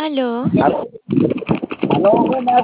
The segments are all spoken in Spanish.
Aló. Aló, aló, buenas.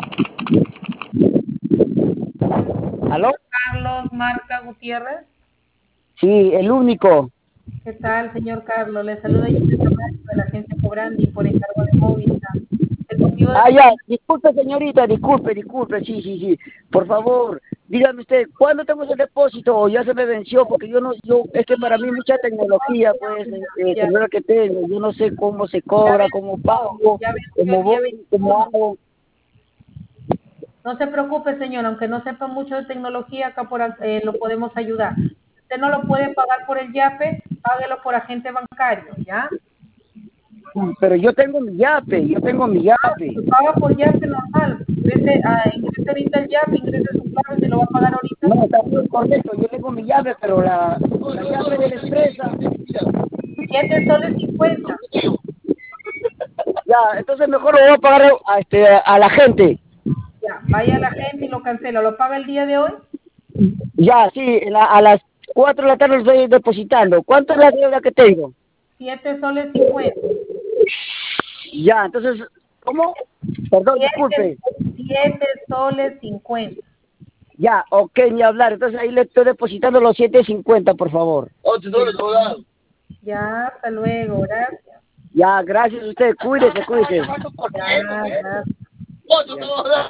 Aló, Carlos Marca Gutiérrez. sí, el único. ¿Qué tal, señor Carlos? Le saluda Gisela Maestro de la agencia Cobrandi por encargo de Movistar. El motivo de Ah, mi ya, disculpe, señorita, disculpe, sí. Por favor, dígame usted, ¿cuándo tengo ese depósito o ya se me venció? Porque es que para mí mucha tecnología, pues, ya, tecnología que tengo, yo no sé cómo se cobra, cómo pago, ya venció cómo el día voy, cómo 21. hago. No se preocupe, señor, aunque no sepa mucho de tecnología, acá lo podemos ayudar. Si usted no lo puede pagar por el YAPE, páguelo por agente bancario, ¿ya? Pero yo tengo mi yape. Si paga por YAPE normal, ingrese ahorita el YAPE, ingrese su clave, se lo va a pagar ahorita. No, está muy correcto, yo tengo mi llave, pero la llave de la empresa. 7 soles 50. Ya, entonces mejor lo voy a pagar a la gente. Ya, vaya a la gente y lo cancela. ¿Lo paga el día de hoy? Ya, sí, a las 4 de la tarde lo estoy depositando. ¿Cuánto es la deuda que tengo? 7 soles 50. Ya, entonces, ¿cómo? Perdón, Siete, disculpe. 7 soles 50. Ya, ok, ni hablar. Entonces ahí le estoy depositando los 7.50, por favor. Ya, hasta luego. Gracias. Ya, gracias a usted. Cuídese. Ya, gracias. Ya.